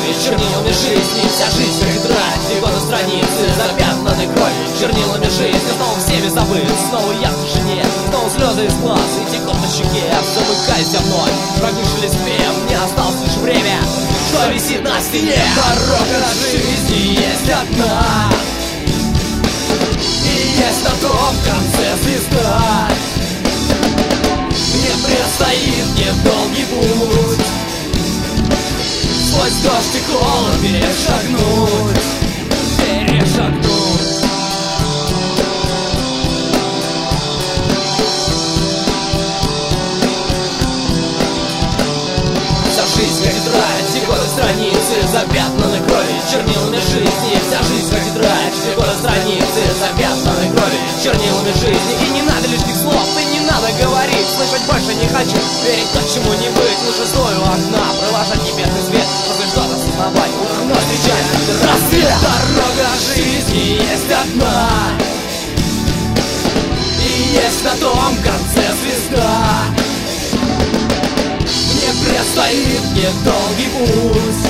крови, чернилами жизни. Вся жизнь как тетрадь, и годы страницы запятнаны кровью, чернилами жизни. Снова всеми забыт, снова я в тишине, снова слезы из глаз и текут на щеке. Замыкайся мной, шаги шелестем, мне осталось лишь время, что висит на стене. Дорога жизни есть одна, и есть на том конце звезда. Мне предстоит недолгий путь, сквозь дождь и холод перешагнуть. Вся жизнь как тетрадь, и годы страницы запятнаны кровью, чернилами жизни. Вся жизнь как тетрадь, и годы страницы запятнаны кровью, чернилами жизни. И не надо лишних слов, и не надо говорить, слышать больше не хочу, верить то, чему не быть. Лучше стою у окна, провожать небесный свет, чтобы что-то осознавать, вновь встречать рассвет. Дорога жизни есть одна, и есть на том конце звезда. Мне предстоит недолгий путь,